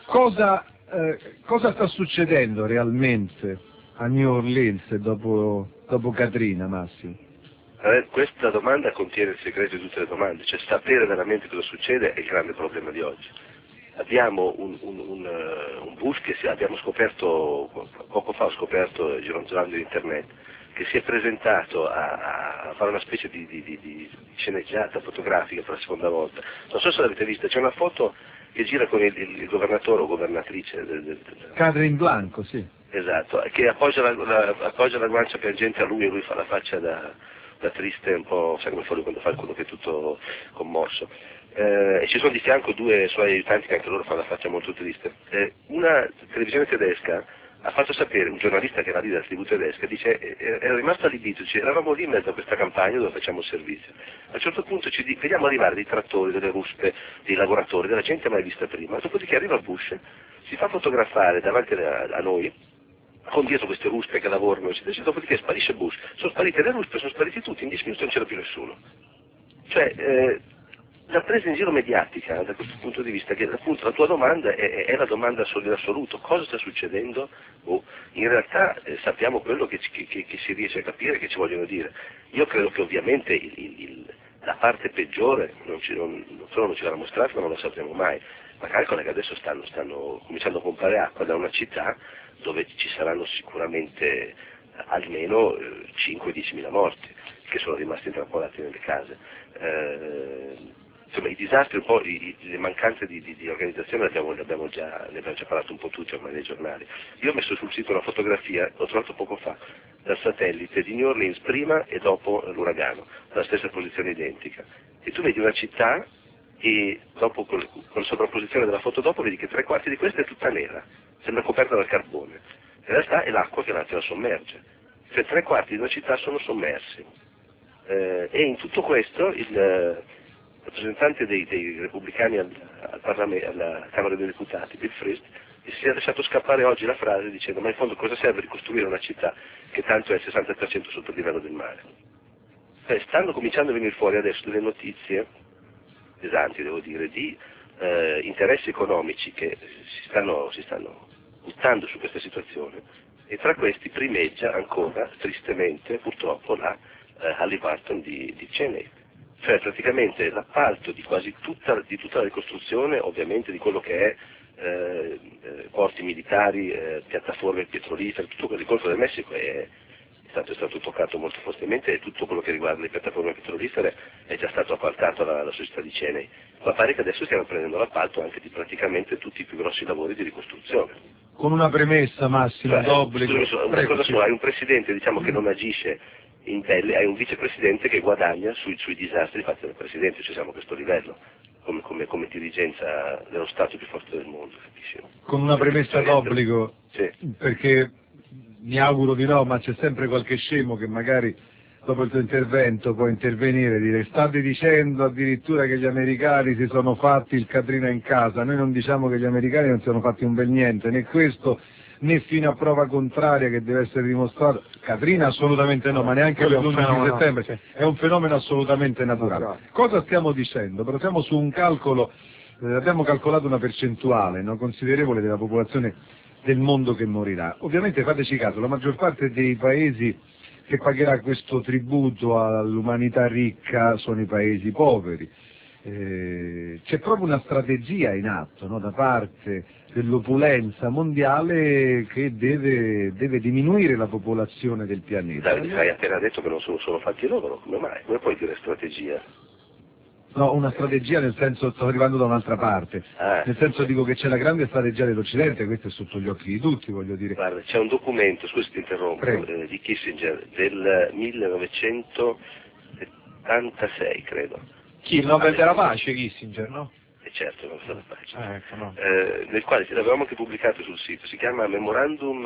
Cosa sta succedendo realmente a New Orleans dopo Katrina, Massimo? Questa domanda contiene il segreto di tutte le domande, cioè sapere veramente cosa succede è il grande problema di oggi. Abbiamo un bus che abbiamo scoperto, poco fa ho scoperto girando in internet, che si è presentato a fare una specie di sceneggiata fotografica per la seconda volta. Non so se l'avete vista, c'è una foto che gira con il governatore o governatrice Catherine Blanco, sì. Esatto, che appoggia la guancia piangente a lui e lui fa la faccia da triste, un po', sai come fa lui quando fa quello che è tutto commosso. E ci sono di fianco due suoi aiutanti che anche loro fanno la faccia molto triste. Una televisione tedesca ha fatto sapere, un giornalista che era lì dalla TV tedesca, dice, era rimasto allibito, dice, eravamo lì in mezzo a questa campagna dove facciamo il servizio. A un certo punto vediamo arrivare dei trattori, delle ruspe, dei lavoratori, della gente mai vista prima. Dopodiché arriva Bush, si fa fotografare davanti a noi, con dietro queste ruspe che lavorano, eccetera, dopodiché sparisce Bush, sono sparite le ruspe, sono spariti tutti, in 10 minuti non c'era più nessuno. Cioè, la presa in giro mediatica, da questo punto di vista, che appunto la tua domanda è la domanda in assoluto, cosa sta succedendo? In realtà sappiamo quello che si riesce a capire, che ci vogliono dire. Io credo che ovviamente la parte peggiore non solo non ce l'hanno mostrata, ma non lo sapremo mai. Ma calcola che adesso stanno cominciando a pompare acqua da una città dove ci saranno sicuramente almeno 5-10 mila morti che sono rimasti intrappolati nelle case. Insomma, i disastri, un po' le mancanze di organizzazione ne abbiamo già parlato un po' tutti ormai nei giornali. Io ho messo sul sito una fotografia, l'ho trovato poco fa, dal satellite di New Orleans prima e dopo l'uragano, dalla stessa posizione identica. E tu vedi una città e dopo con la sovrapposizione della foto dopo vedi che 3/4 di questa è tutta nera, sembra coperta dal carbone. In realtà è l'acqua che la sommerge. Cioè 3/4 di una città sono sommersi. E in tutto questo il rappresentante dei repubblicani alla Camera dei Deputati, Bill Frist, si è lasciato scappare oggi la frase dicendo ma in fondo cosa serve ricostruire una città che tanto è il 60% sotto il livello del mare? Stanno cominciando a venire fuori adesso delle notizie pesanti, devo dire, di interessi economici che si stanno buttando su questa situazione e tra questi primeggia ancora, tristemente, purtroppo, la Halliburton di Cheney. Cioè praticamente l'appalto di quasi tutta la ricostruzione, ovviamente di quello che è porti militari, piattaforme petrolifere, tutto quel Golfo del Messico è stato toccato molto fortemente e tutto quello che riguarda le piattaforme petrolifere è già stato appaltato alla società di Cheney. Ma pare che adesso stiamo prendendo l'appalto anche di praticamente tutti i più grossi lavori di ricostruzione. Con una premessa, Massimo, d'obbligo. Una cosa sola, hai un presidente diciamo che non agisce in pelle, hai un vicepresidente che guadagna sui disastri fatti dal presidente, cioè siamo a questo livello, come dirigenza dello Stato più forte del mondo, capisci? Con una premessa d'obbligo, sì. Perché mi auguro di no, ma c'è sempre qualche scemo che magari dopo il tuo intervento può intervenire e dire state dicendo addirittura che gli americani si sono fatti il Katrina in casa. Noi non diciamo che gli americani non si sono fatti un bel niente, né questo né fino a prova contraria che deve essere dimostrato. Katrina assolutamente no, ma neanche l'11 di settembre, sì. È un fenomeno assolutamente naturale. Cosa stiamo dicendo? Però siamo su un calcolo, abbiamo calcolato una percentuale considerevole della popolazione del mondo che morirà. Ovviamente fateci caso, la maggior parte dei paesi che pagherà questo tributo all'umanità ricca sono i paesi poveri. C'è proprio una strategia in atto da parte dell'opulenza mondiale che deve diminuire la popolazione del pianeta. Hai appena detto che non sono solo fatti loro, come mai? Come puoi dire strategia? No, una strategia nel senso, sto arrivando da un'altra parte, nel senso dico che c'è la grande strategia dell'Occidente, questo è sotto gli occhi di tutti, voglio dire. Guarda, c'è un documento, scusi ti interrompo, di Kissinger del 1976, credo. Chi? Il Nobel della pace, Kissinger, no? Certo, non della pace. Ecco, no. Nel quale l'avevamo anche pubblicato sul sito, si chiama Memorandum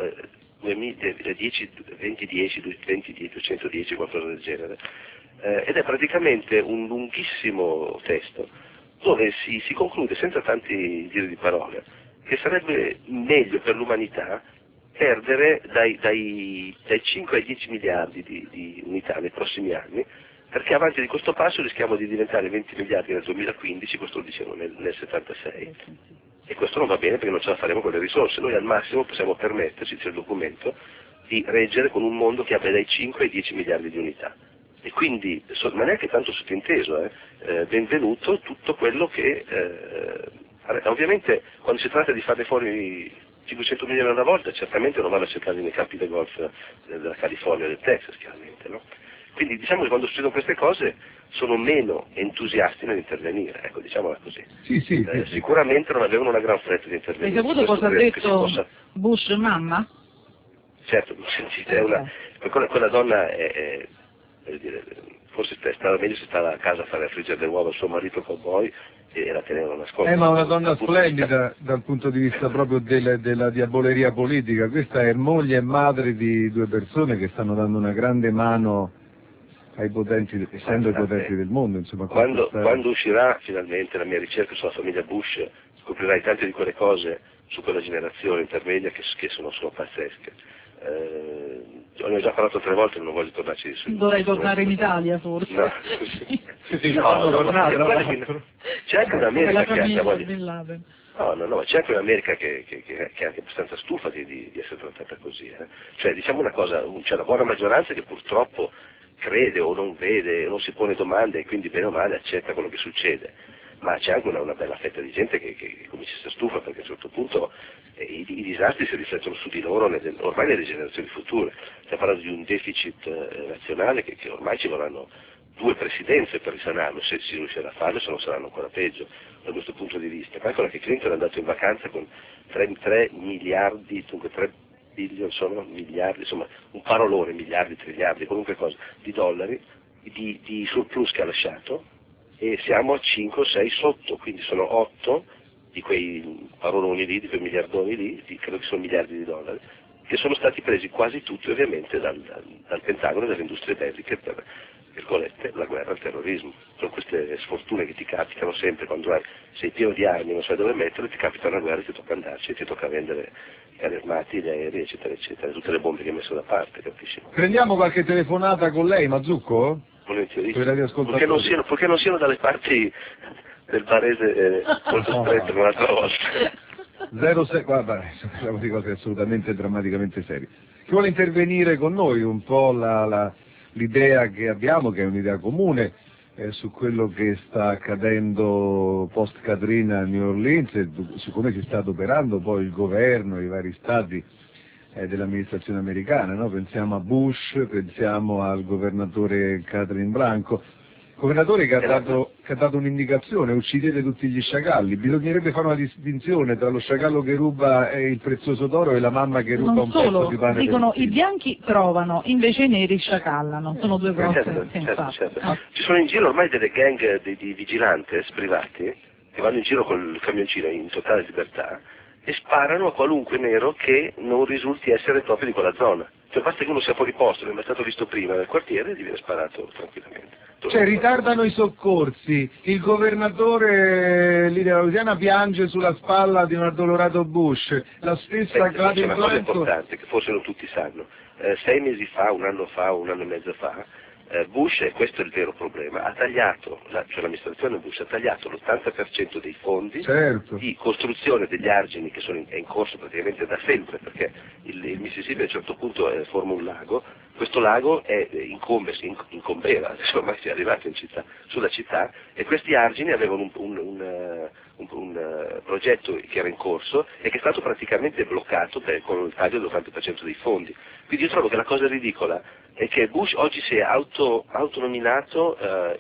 2010-210, qualcosa del genere. Ed è praticamente un lunghissimo testo dove si conclude senza tanti giri di parole che sarebbe meglio per l'umanità perdere dai 5 ai 10 miliardi di unità nei prossimi anni perché avanti di questo passo rischiamo di diventare 20 miliardi nel 2015, questo lo dicevo nel 76, e questo non va bene perché non ce la faremo con le risorse. Noi al massimo possiamo permetterci, c'è il documento, di reggere con un mondo che abbia dai 5 ai 10 miliardi di unità. E quindi, ma neanche tanto sottinteso, benvenuto tutto quello che... ovviamente quando si tratta di farne fuori 500 milioni alla volta, certamente non vanno a cercare nei campi del golf della California o del Texas, chiaramente, no? Quindi diciamo che quando succedono queste cose sono meno entusiasti nell'intervenire, ecco, diciamola così. Sì. Sicuramente non avevano una gran fretta di intervenire. Hai saputo cosa ha detto Bush mamma? Certo, sentite, quella donna è forse stava meglio se stava a casa a fare a friggere le uova al suo marito cowboy e la teneva nascosta. Ma una donna splendida dal punto di vista proprio della diavoleria politica. Questa è moglie e madre di due persone che stanno dando una grande mano ai potenti, essendo i potenti del mondo. Insomma, quando uscirà finalmente la mia ricerca sulla famiglia Bush, scoprirai tante di quelle cose su quella generazione intermedia che sono pazzesche. Ne ho già parlato 3 volte e non voglio tornarci su. Dovrei tornare in Italia forse. No. C'è anche un'America c'è anche un'America che è anche abbastanza stufa di essere trattata così. Cioè, diciamo una cosa, c'è la buona maggioranza che purtroppo crede o non vede, non si pone domande e quindi bene o male accetta quello che succede. Ma c'è anche una bella fetta di gente che comincia a essere stufa, perché a un certo punto i disastri si riflettono su di loro ormai nelle generazioni future. Stiamo parlando di un deficit nazionale che ormai ci vorranno 2 presidenze per risanarlo, se si riuscirà a farlo, se no saranno ancora peggio da questo punto di vista. Calcola che Clinton è andato in vacanza con 3 miliardi, dunque 3 billion, sono miliardi, insomma un parolone, miliardi, triliardi, qualunque cosa, di dollari di surplus che ha lasciato, e siamo a 5 o 6 sotto, quindi sono 8 di quei paroloni lì, di quei miliardoni lì, credo che sono miliardi di dollari, che sono stati presi quasi tutti ovviamente dal Pentagono e dalle industrie belliche per, virgolette, la guerra al terrorismo. Sono queste sfortune che ti capitano sempre quando sei pieno di armi, non sai dove mettere, ti capita una guerra e ti tocca andarci, e ti tocca vendere i carri armati, gli aerei, eccetera, eccetera, tutte le bombe che hai messo da parte, capisci? Prendiamo qualche telefonata con lei, Mazzucco? Perché non siano dalle parti del barese molto strette come l'altra volta. 06, guarda, parliamo di cose assolutamente drammaticamente serie. Chi vuole intervenire con noi un po' l'idea che abbiamo, che è un'idea comune, su quello che sta accadendo post Katrina a New Orleans e su come si sta adoperando poi il governo, i vari stati dell'amministrazione americana, no? Pensiamo a Bush, pensiamo al governatore Catherine Blanco, governatore che ha dato un'indicazione: uccidete tutti gli sciacalli. Bisognerebbe fare una distinzione tra lo sciacallo che ruba il prezioso d'oro e la mamma che ruba un pezzo di pane. Dicono i bianchi trovano, invece i neri sciacallano, sono due cose certo. Ci sono in giro ormai delle gang di vigilantes privati che vanno in giro col camioncino in totale libertà e sparano a qualunque nero che non risulti essere proprio di quella zona. Cioè basta che uno sia fuori posto, non è mai stato visto prima nel quartiere, e gli viene sparato tranquillamente. Cioè ritardano i soccorsi, il governatore lì della Louisiana piange sulla spalla di un addolorato Bush, la stessa Catherine Blanco... C'è una cosa importante che forse non tutti sanno. 6 mesi fa, un anno e mezzo fa, Bush, e questo è il vero problema, ha tagliato, cioè l'amministrazione Bush ha tagliato l'80% dei fondi di costruzione degli argini che è in corso praticamente da sempre, perché il Mississippi a un certo punto forma un lago, questo lago incombeva, adesso ormai si è arrivato sulla città, e questi argini avevano un progetto che era in corso e che è stato praticamente bloccato con il taglio dell'80% dei fondi. Quindi io trovo che la cosa ridicola è che Bush oggi si è autonominato,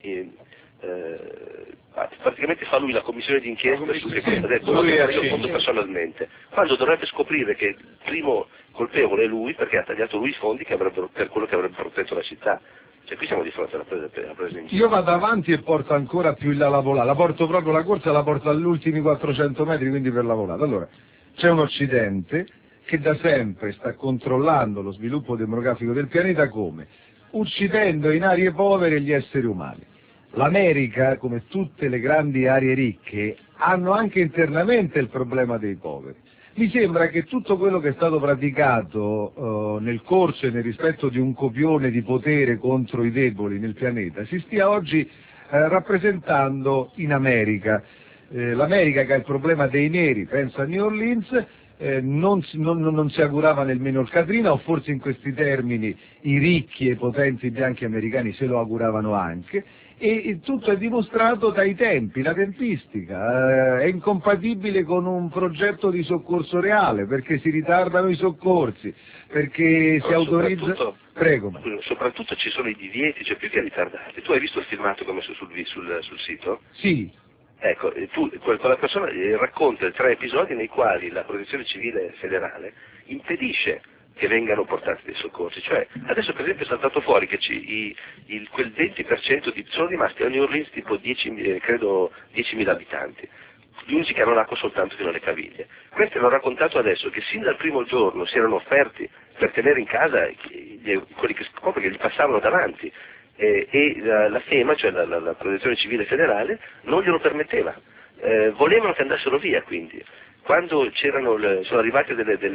praticamente fa lui la commissione di inchiesta su che cosa ha detto, io personalmente, quando dovrebbe scoprire che il primo colpevole è lui, perché ha tagliato lui i fondi per quello che avrebbe protetto la città. Cioè qui siamo di fronte alla presa in giro. Io vado avanti e porto ancora più in là la volata, la porto proprio la corsa, la porto agli ultimi 400 metri, quindi per la volata. Allora, c'è un Occidente che da sempre sta controllando lo sviluppo demografico del pianeta come? Uccidendo in aree povere gli esseri umani. L'America, come tutte le grandi aree ricche, hanno anche internamente il problema dei poveri. Mi sembra che tutto quello che è stato praticato nel corso e nel rispetto di un copione di potere contro i deboli nel pianeta si stia oggi rappresentando in America. L'America, che ha il problema dei neri, penso a New Orleans, non si augurava nemmeno il Katrina, o forse in questi termini i ricchi e potenti bianchi americani se lo auguravano anche, e tutto è dimostrato dai tempi, la tempistica è incompatibile con un progetto di soccorso reale, perché si ritardano i soccorsi, perché si autorizza... Prego. Soprattutto ci sono i divieti, cioè più che ritardati. Tu hai visto il filmato che ho messo sul sito? Sì. Ecco, quella persona racconta 3 episodi nei quali la Protezione Civile federale impedisce che vengano portati dei soccorsi. Cioè, adesso per esempio è saltato fuori che quel 20% sono rimasti a New Orleans tipo 10.000 abitanti. Gli unici che hanno l'acqua soltanto fino alle caviglie. Questi hanno raccontato adesso che sin dal primo giorno si erano offerti per tenere in casa quelli che gli passavano davanti. E la FEMA, cioè la Protezione Civile Federale, non glielo permetteva. Volevano che andassero via, quindi. Quando sono arrivati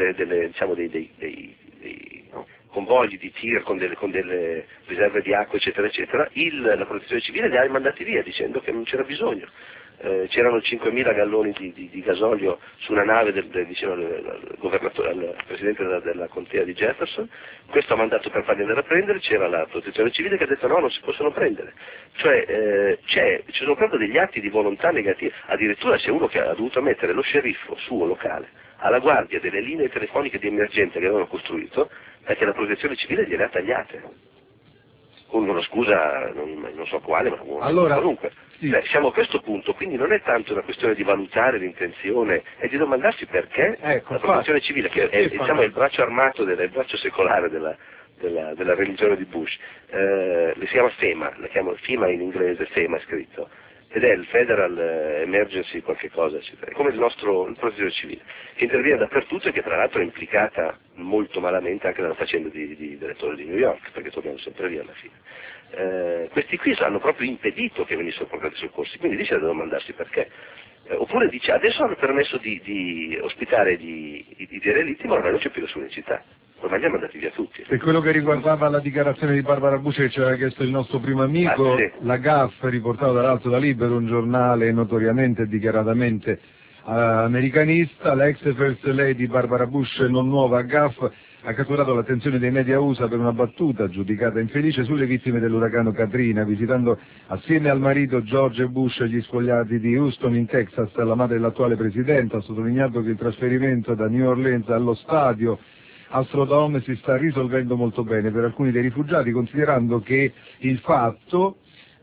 dei convogli di tir con delle riserve di acqua, eccetera, eccetera, la Protezione Civile li ha mandati via dicendo che non c'era bisogno. C'erano 5.000 galloni di gasolio su una nave vicino al presidente della contea di Jefferson. Questo ha mandato per farli andare a prendere, c'era la Protezione Civile che ha detto no, non si possono prendere. Cioè ci sono proprio degli atti di volontà negativi, addirittura c'è uno che ha dovuto mettere lo sceriffo suo locale alla guardia delle linee telefoniche di emergenza che avevano costruito perché la Protezione Civile gliele ha tagliate. Con una scusa non so quale, ma allora, comunque sì. Siamo a questo punto, quindi non è tanto una questione di valutare l'intenzione, è di domandarsi perché la Protezione Civile, che è il braccio armato, il braccio secolare della religione di Bush, le si chiama FEMA, la chiamo FEMA in inglese, FEMA è scritto, ed è il Federal Emergency qualche cosa, eccetera. È come il Protezione Civile, che interviene dappertutto e che tra l'altro è implicata molto malamente anche nella faccenda dell'elettore di New York, perché torniamo sempre lì alla fine. Questi qui hanno proprio impedito che venissero portati soccorsi, quindi lì c'è da domandarsi perché. Oppure dice adesso hanno permesso di ospitare i derelitti, ma ormai non c'è più nessuno in città. Ormai li hanno mandati via tutti. Per quello che riguardava la dichiarazione di Barbara Bush che ci aveva chiesto il nostro primo amico, sì. La GAF, riportata dall'alto da Libero, un giornale notoriamente e dichiaratamente americanista, l'ex First Lady Barbara Bush, non nuova GAF, ha catturato l'attenzione dei media USA per una battuta giudicata infelice sulle vittime dell'uragano Katrina, visitando assieme al marito George Bush gli sfogliati di Houston in Texas. La madre dell'attuale presidente ha sottolineato che il trasferimento da New Orleans allo stadio Astrodome si sta risolvendo molto bene per alcuni dei rifugiati, considerando che il fatto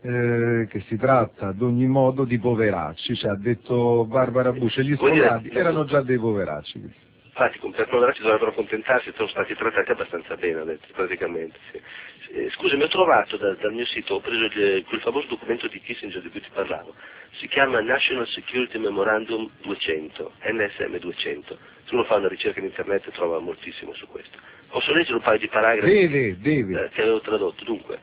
che si tratta ad ogni modo di poveracci, cioè ha detto Barbara Bush, gli sfollati erano già dei poveracci. Infatti per poveracci dovrebbero accontentarsi, sono stati trattati abbastanza bene, detto, praticamente. Sì. Scusami, ho trovato dal mio sito, ho preso quel famoso documento di Kissinger di cui ti parlavo, si chiama National Security Memorandum 200, NSM 200. Se uno fa una ricerca in internet trova moltissimo su questo. Posso leggere un paio di paragrafi? Deve. Che avevo tradotto. Dunque,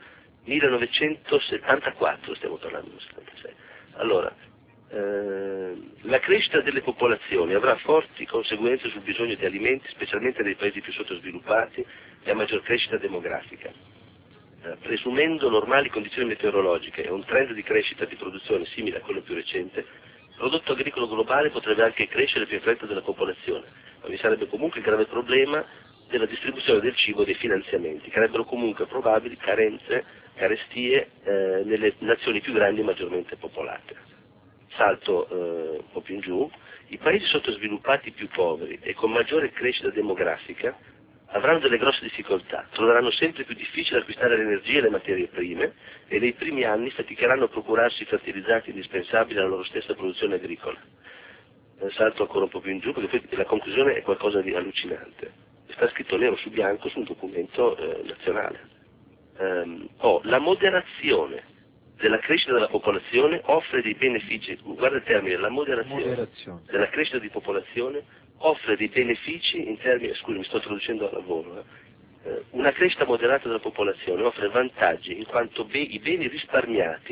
1974 stiamo parlando, 1976. Allora, la crescita delle popolazioni avrà forti conseguenze sul bisogno di alimenti, specialmente nei paesi più sottosviluppati, e a maggior crescita demografica. Presumendo normali condizioni meteorologiche e un trend di crescita di produzione simile a quello più recente, il prodotto agricolo globale potrebbe anche crescere più in fretta della popolazione, ma vi sarebbe comunque il grave problema della distribuzione del cibo e dei finanziamenti, che sarebbero comunque probabili carestie nelle nazioni più grandi e maggiormente popolate. Salto un po' più in giù, i paesi sottosviluppati più poveri e con maggiore crescita demografica avranno delle grosse difficoltà, troveranno sempre più difficile acquistare l'energia e le materie prime e nei primi anni faticheranno a procurarsi i fertilizzanti indispensabili alla loro stessa produzione agricola. Salto ancora un po' più in giù perché poi la conclusione è qualcosa di allucinante. Sta scritto nero su bianco su un documento nazionale. La moderazione della crescita della popolazione offre dei benefici, guarda il termine, la moderazione. Della crescita di popolazione offre dei benefici in termini, scusi mi sto traducendo al lavoro, una crescita moderata della popolazione offre vantaggi in quanto i beni risparmiati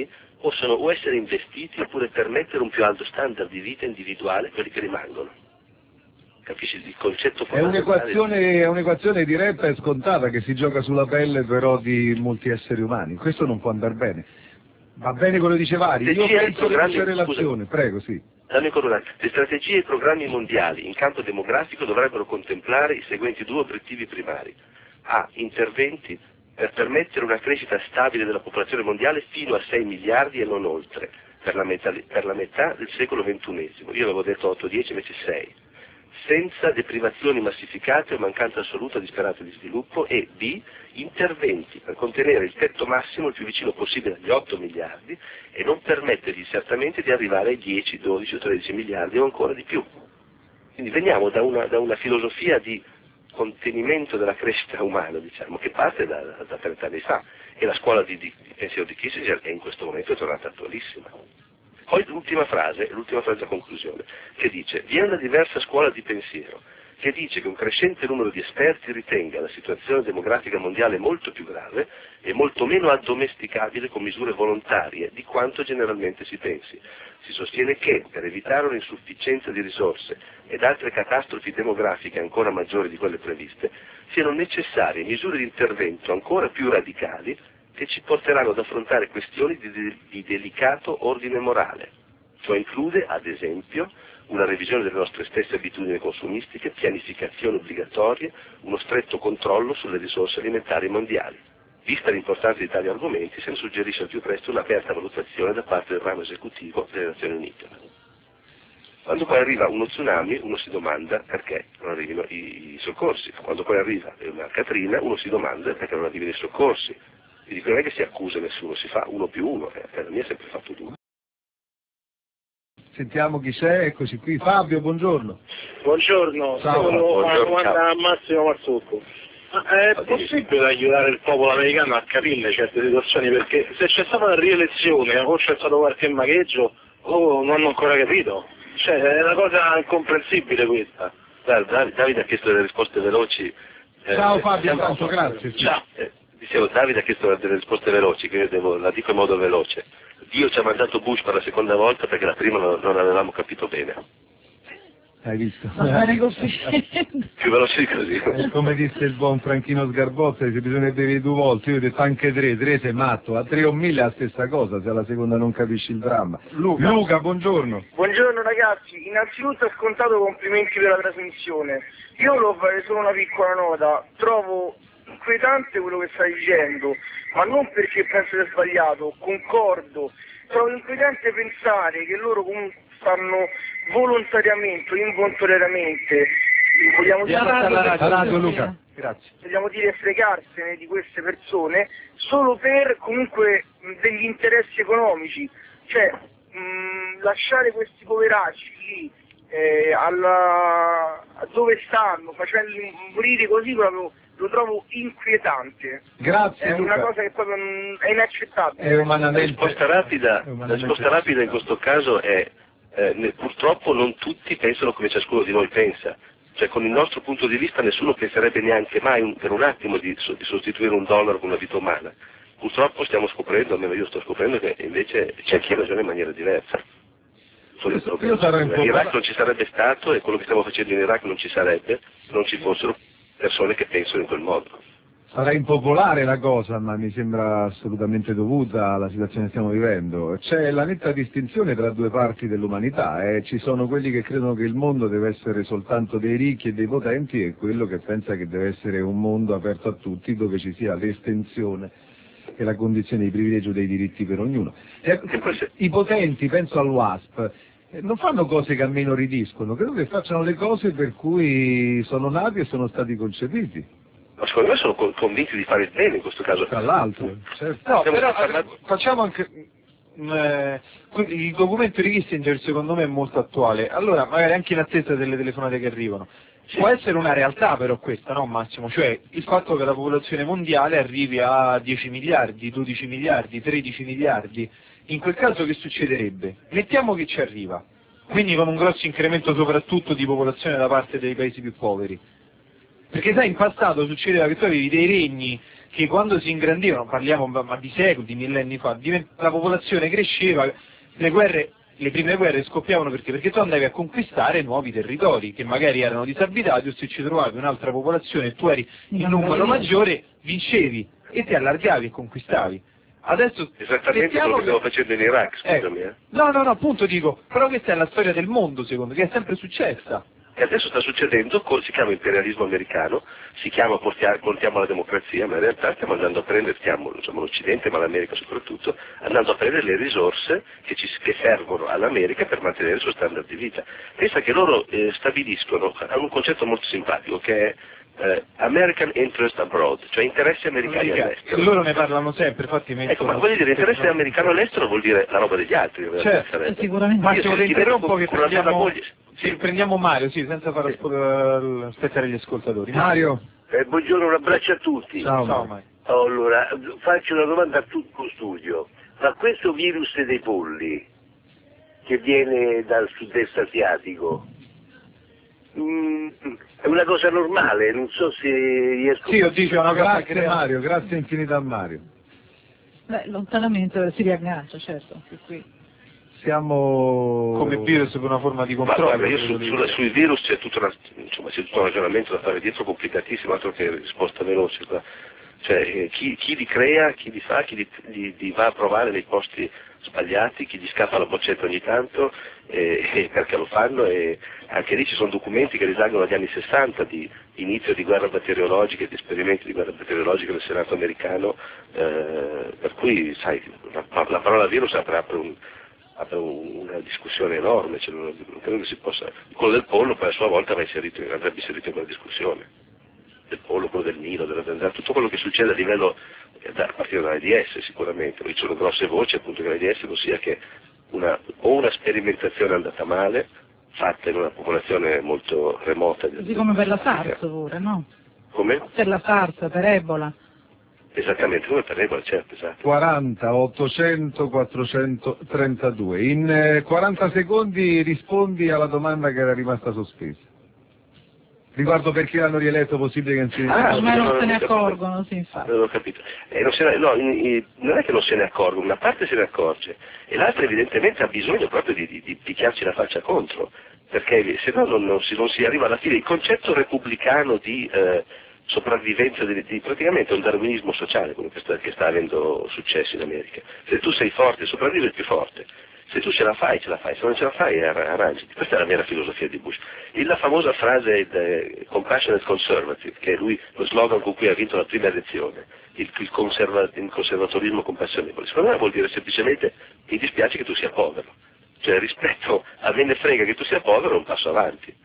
possono o essere investiti oppure permettere un più alto standard di vita individuale a quelli che rimangono. Capisci il concetto fondamentale? È un'equazione diretta e scontata che si gioca sulla pelle però di molti esseri umani. Questo non può andare bene. Va bene quello che dicevate, io penso che c'è relazione, prego, sì. Dammi ancora un attimo. Le strategie e i programmi mondiali in campo demografico dovrebbero contemplare i seguenti due obiettivi primari. A. Interventi per permettere una crescita stabile della popolazione mondiale fino a 6 miliardi e non oltre, per la metà del secolo XXI. Io avevo detto 8-10, invece 6. Senza deprivazioni massificate o mancanza assoluta di speranza di sviluppo, e B. Interventi per contenere il tetto massimo il più vicino possibile agli 8 miliardi e non permettergli certamente di arrivare ai 10, 12 o 13 miliardi o ancora di più. Quindi veniamo da una filosofia di contenimento della crescita umana, diciamo, che parte da 30 anni fa, e la scuola di pensiero di Kissinger è in questo momento tornata attualissima. Poi l'ultima frase a conclusione, che dice: vi è una diversa scuola di pensiero che dice che un crescente numero di esperti ritenga la situazione demografica mondiale molto più grave e molto meno addomesticabile con misure volontarie di quanto generalmente si pensi. Si sostiene che, per evitare un'insufficienza di risorse ed altre catastrofi demografiche ancora maggiori di quelle previste, siano necessarie misure di intervento ancora più radicali che ci porteranno ad affrontare questioni di delicato ordine morale. Ciò include, ad esempio, una revisione delle nostre stesse abitudini consumistiche, pianificazioni obbligatorie, uno stretto controllo sulle risorse alimentari mondiali. Vista l'importanza di tali argomenti, se ne suggerisce al più presto un'aperta valutazione da parte del ramo esecutivo delle Nazioni Unite. Quando poi arriva uno tsunami, uno si domanda perché non arrivino i soccorsi. Quando poi arriva una Katrina, uno si domanda perché non arrivino i soccorsi. Quindi non è che si accusa nessuno, si fa 1 più 1, per me è sempre fatto 2. Sentiamo chi c'è, eccoci qui. Fabio, buongiorno. Buongiorno, Ciao, sono una buongiorno, domanda ciao. a Massimo Mazzucco. Ma è possibile aiutare il popolo americano a capire certe situazioni? Perché se c'è stata una rielezione o c'è stato qualche magheggio o non hanno ancora capito. Cioè, è una cosa incomprensibile questa. Davide ha chiesto delle risposte veloci. Ciao Fabio, intanto, grazie. Sì. Ciao. Dicevo, Davide ha chiesto delle risposte veloci, che io la dico in modo veloce. Dio ci ha mandato Bush per la seconda volta perché la prima non avevamo capito bene. Hai visto? Va bene così. Più veloce di così. Come disse il buon Franchino Sgarbozza, se bisognerebbe vedere 2 volte, io ho detto anche 3 sei matto, a 3 o 1000 è la stessa cosa, se alla seconda non capisci il dramma. Luca, buongiorno. Buongiorno ragazzi, innanzitutto scontato complimenti per la trasmissione. Io volevo fare solo una piccola nota, trovo inquietante quello che stai dicendo, ma non perché penso sia sbagliato, concordo. Trovo inquietante pensare che loro comunque stanno volontariamente o involontariamente, vogliamo Luca. Grazie. vogliamo dire fregarsene di queste persone solo per comunque degli interessi economici, cioè lasciare questi poveracci lì dove stanno, facendoli morire così proprio lo trovo inquietante. Grazie È Luca. una cosa che proprio è inaccettabile. È La umanamente... risposta rapida in questo caso è purtroppo non tutti pensano come ciascuno di noi pensa. Cioè, con il nostro punto di vista nessuno penserebbe neanche mai per un attimo di sostituire un dollaro con una vita umana. Purtroppo stiamo scoprendo, almeno io sto scoprendo, che invece c'è chi ragiona in maniera diversa. Io sarò un po'... L'Iraq non ci sarebbe stato e quello che stiamo facendo in Iraq non ci sarebbe se non ci fossero persone che pensano in quel modo. Sarà impopolare la cosa, ma mi sembra assolutamente dovuta alla situazione che stiamo vivendo. C'è la netta distinzione tra 2 parti dell'umanità, ci sono quelli che credono che il mondo deve essere soltanto dei ricchi e dei potenti e quello che pensa che deve essere un mondo aperto a tutti dove ci sia l'estensione e la condizione di privilegio dei diritti per ognuno. I potenti, penso al WASP, non fanno cose che a me inorridiscono, credo che facciano le cose per cui sono nati e sono stati concepiti. Ma secondo me sono convinti di fare il bene in questo caso. Tra l'altro, certo. No, però facciamo anche... il documento di Kissinger secondo me è molto attuale, allora magari anche in attesa delle telefonate che arrivano. Può essere una realtà però questa, no Massimo? Cioè il fatto che la popolazione mondiale arrivi a 10 miliardi, 12 miliardi, 13 miliardi, in quel caso che succederebbe? Mettiamo che ci arriva, quindi con un grosso incremento soprattutto di popolazione da parte dei paesi più poveri. Perché sai, in passato succedeva che tu avevi dei regni che quando si ingrandivano, parliamo ma di secoli, di millenni fa, la popolazione cresceva, le prime guerre scoppiavano perché tu andavi a conquistare nuovi territori che magari erano disabitati, o se ci trovavi un'altra popolazione e tu eri in numero maggiore, vincevi e ti allargavi e conquistavi. Adesso esattamente quello che stiamo facendo in Iraq, scusami. No, appunto dico, però questa è la storia del mondo, secondo me, che è sempre successa. E adesso sta succedendo, si chiama imperialismo americano, si chiama portiamo la democrazia, ma in realtà stiamo andando a prendere, l'Occidente, ma l'America soprattutto, andando a prendere le risorse che servono all'America per mantenere il suo standard di vita. Pensa che loro stabiliscono, hanno un concetto molto simpatico che è American Interest Abroad, cioè interessi americani all'estero. Loro ne parlano sempre, infatti ecco, ma voglio dire, interesse americano all'estero vuol dire la roba degli altri. Certo, sicuramente. Ma se interrompo che prendiamo Mario, sì, senza far aspettare gli ascoltatori. Mario. Buongiorno, un abbraccio a tutti. Ciao Mario. Allora, faccio una domanda a tutto studio. Ma questo virus dei polli, che viene dal sud-est asiatico, è una cosa normale, non so se riesco... Sì, io dico una cosa grazie Mario, grazie infinita a Mario. Beh, lontanamente si riaggancia, certo, qui. Siamo... come virus per una forma di controllo. Ma io sui virus c'è tutto un ragionamento da fare dietro complicatissimo, altro che risposta veloce. Cioè, chi li crea, chi li fa, chi li va a provare nei posti sbagliati, chi gli scappa la boccetta ogni tanto, perché lo fanno, e anche lì ci sono documenti che risalgono agli anni 60 di inizio di guerra batteriologica, di esperimenti di guerra batteriologica nel Senato americano, per cui sai, la parola virus apre una discussione enorme, cioè non credo che si possa... Quello del pollo poi a sua volta andrebbe inserito in quella discussione. Del pollo, quello del Nilo, della zanzara, tutto quello che succede a livello, a partire dall'AIDS sicuramente, ci sono grosse voci appunto che l'AIDS non sia che una sperimentazione andata male, fatta in una popolazione molto remota. Così come per la SARS pure, no? Come? Per la SARS, per Ebola. Esattamente, come per Ebola, certo, esatto. 40 800 432. In 40 secondi rispondi alla domanda che era rimasta sospesa. Riguardo perché l'hanno rieletto, possibile che non si... ormai non se ne accorgono, sì, infatti. Non ho capito. Non è che non se ne accorgono, una parte se ne accorge e l'altra evidentemente ha bisogno proprio di picchiarci la faccia contro, perché se no non si arriva alla fine. Il concetto repubblicano di sopravvivenza di praticamente un darwinismo sociale, come che sta avendo successo in America. Se tu sei forte, sopravvivi il più forte. Se tu ce la fai, se non ce la fai arrangiati. Questa è la vera filosofia di Bush. E la famosa frase compassionate conservative, che è lo slogan con cui ha vinto la prima elezione, il conservatorismo compassionevole, secondo me vuol dire semplicemente mi dispiace che tu sia povero. Cioè rispetto a me ne frega che tu sia povero, un passo avanti.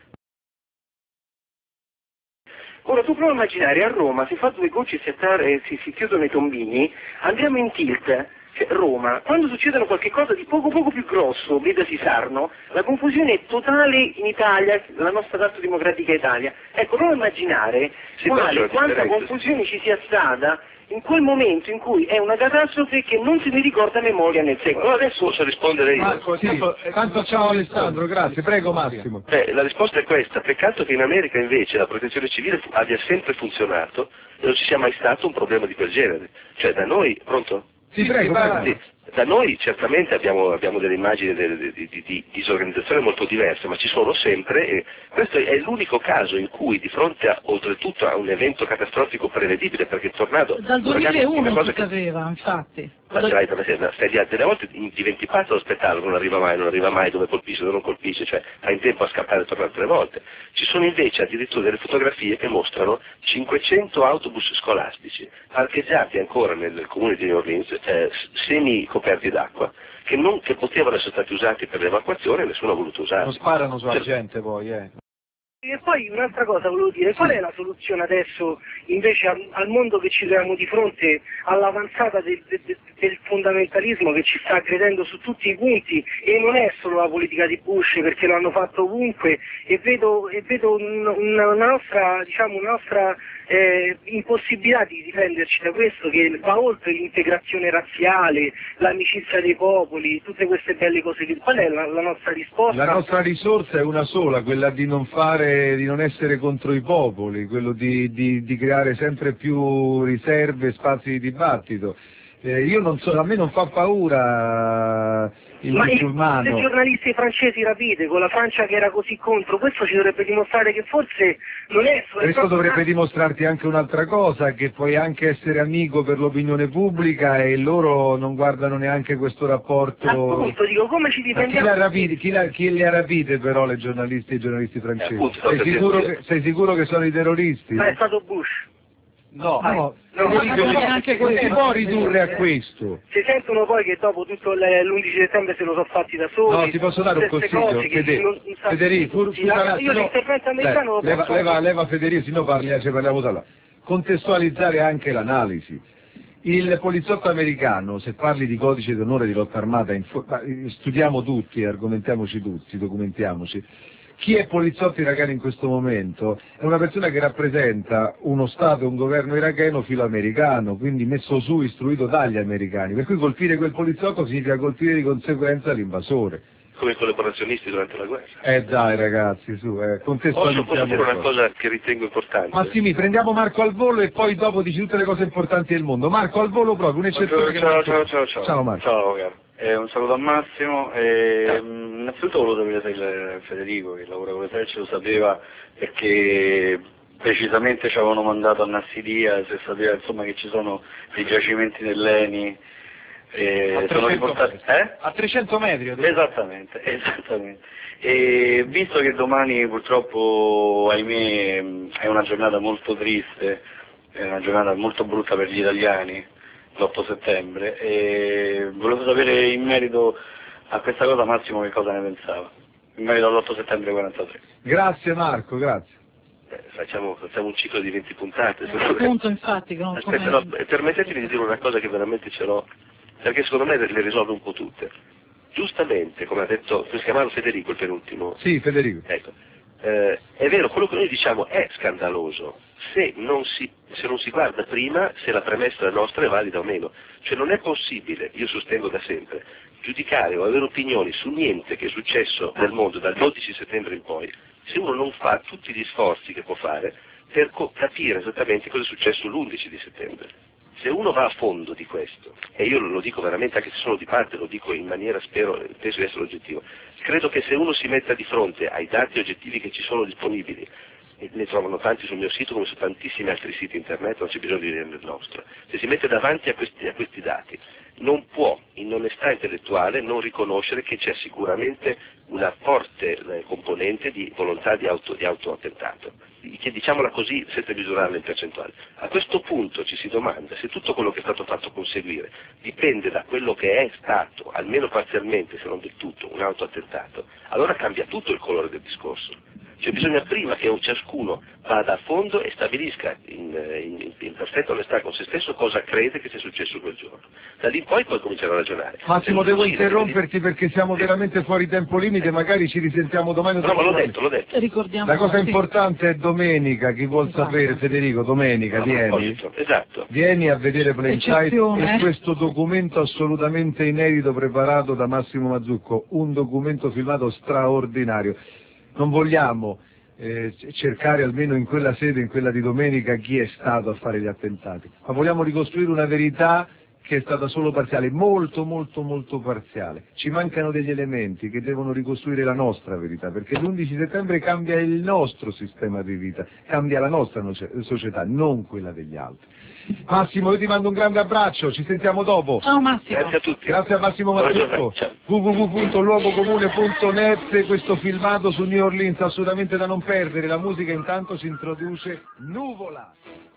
Ora tu prova a immaginare, a Roma si fa 2 gocce e si chiudono i tombini, andiamo in tilt. Roma, quando succedono qualche cosa di poco più grosso, vedasi Sarno, la confusione è totale in Italia, la nostra tanto democratica Italia. Ecco, prova a immaginare quanta confusione ci sia stata in quel momento in cui è una catastrofe che non se ne ricorda memoria nel secolo. Adesso posso rispondere io? Marco, sì, tanto ciao Alessandro, grazie, prego Massimo. La risposta è questa: peccato che in America invece la protezione civile abbia sempre funzionato e non ci sia mai stato un problema di quel genere. Cioè da noi, pronto? Sì, prego. Da noi certamente abbiamo delle immagini di disorganizzazione molto diverse, ma ci sono sempre, e questo è l'unico caso in cui di fronte oltretutto a un evento catastrofico prevedibile, perché il tornado... Dal 2001 si sapeva, infatti. Ma stai delle volte diventi pazzo ad aspettarlo, non arriva mai, dove colpisce, dove non colpisce, cioè hai in tempo a scappare e tornare 3 volte. Ci sono invece addirittura delle fotografie che mostrano 500 autobus scolastici parcheggiati ancora nel comune di New Orleans, semi coperti d'acqua, che potevano essere stati usati per l'evacuazione e nessuno ha voluto usarli. Non sparano sulla gente poi, E poi un'altra cosa volevo dire, qual è la soluzione adesso invece al mondo che ci troviamo di fronte, all'avanzata del fondamentalismo che ci sta aggredendo su tutti i punti, e non è solo la politica di Bush, perché lo hanno fatto ovunque, e vedo una nostra impossibilità di difenderci da questo, che va oltre l'integrazione razziale, l'amicizia dei popoli, tutte queste belle cose. Qual è la nostra risposta? La nostra risorsa è una sola, quella di non fare di non essere contro i popoli, quello di creare sempre più riserve, spazi di dibattito. Io non so, a me non fa paura il musulmano. Ma i giornalisti francesi rapite, con la Francia che era così contro, questo ci dovrebbe dimostrare che forse non è... Questo dovrebbe dimostrarti anche un'altra cosa, che puoi anche essere amico per l'opinione pubblica e loro non guardano neanche questo rapporto. Appunto, dico, come ci difendiamo? Chi le ha rapite però le giornalisti e i giornalisti francesi? Appunto, sei sicuro che sono i terroristi? Ma è stato Bush. No, anche non si può ridurre a questo. Si sentono poi che dopo tutto l'11 settembre se lo sono fatti da soli. No, ti posso dare un consiglio, Federico, io l'intervento americano lo posso... leva Federico, se no parliamo da là. Contestualizzare anche l'analisi. Il poliziotto americano, se parli di codice d'onore di lotta armata, studiamo tutti, argomentiamoci tutti, documentiamoci. Chi è poliziotto iracheno in questo momento è una persona che rappresenta uno Stato e un governo iracheno filoamericano, quindi messo su, istruito dagli americani, per cui colpire quel poliziotto significa colpire di conseguenza l'invasore. Come i collaborazionisti durante la guerra. Dai ragazzi, contestualizziamo. Posso dire una cosa che ritengo importante? Massimi, prendiamo Marco al volo e poi dopo dici tutte le cose importanti del mondo. Marco al volo proprio, un'eccezione. Ciao Marco. Ciao caro. Un saluto a Massimo. Innanzitutto volevo sapere se Federico, che lavora con le Frecce, lo sapeva, perché precisamente ci avevano mandato a Nassiria, se sapeva insomma che ci sono dei giacimenti dell'ENI. A 300 metri. Esattamente. E visto che domani purtroppo, ahimè, è una giornata molto triste, è una giornata molto brutta per gli italiani, l'8 settembre, e volevo sapere in merito a questa cosa Massimo che cosa ne pensava, in merito all'8 settembre 43. Grazie Marco, grazie. Facciamo un ciclo di 20 puntate. Appunto, infatti, che non Aspetta, no, permettetemi di dire una cosa che veramente ce l'ho, perché secondo me le risolve un po' tutte. Giustamente, come ha detto, si chiamava Federico il penultimo? Sì, Federico. Ecco, è vero, quello che noi diciamo è scandaloso se non si guarda prima se la premessa nostra è valida o meno. Cioè non è possibile, io sostengo da sempre, giudicare o avere opinioni su niente che è successo nel mondo dal 12 settembre in poi, se uno non fa tutti gli sforzi che può fare per capire esattamente cosa è successo l'11 di settembre. Se uno va a fondo di questo, e io lo dico veramente anche se sono di parte, lo dico in maniera, penso di essere oggettivo, credo che se uno si metta di fronte ai dati oggettivi che ci sono disponibili, e ne trovano tanti sul mio sito come su tantissimi altri siti internet, non c'è bisogno di vedere il nostro, se si mette davanti a questi dati, non può in onestà intellettuale non riconoscere che c'è sicuramente una forte componente di volontà di autoattentato, che diciamola così senza misurarla in percentuale. A questo punto ci si domanda se tutto quello che è stato fatto conseguire dipende da quello che è stato, almeno parzialmente se non del tutto, un autoattentato, allora cambia tutto il colore del discorso. Cioè bisogna prima che ciascuno vada a fondo e stabilisca in perfetta onestà con se stesso cosa crede che sia successo quel giorno. Da lì in poi cominciare a ragionare. Massimo, devo interromperti perché siamo veramente fuori tempo limite, magari ci risentiamo domani. No, ma l'ho detto. Ricordiamo, la cosa importante è domenica, chi vuol sapere, Federico, domenica vieni. Esatto. Vieni a vedere Playtime e questo documento assolutamente inedito preparato da Massimo Mazzucco, un documento filmato straordinario. Non vogliamo cercare almeno in quella sede, in quella di domenica, chi è stato a fare gli attentati, ma vogliamo ricostruire una verità che è stata solo parziale, molto parziale. Ci mancano degli elementi che devono ricostruire la nostra verità, perché l'11 settembre cambia il nostro sistema di vita, cambia la nostra società, non quella degli altri. Massimo, io ti mando un grande abbraccio, ci sentiamo dopo. Ciao Massimo. Grazie a tutti. Grazie a Massimo Mazzucco. www.luogocomune.net, questo filmato su New Orleans assolutamente da non perdere. La musica intanto ci introduce Nuvola.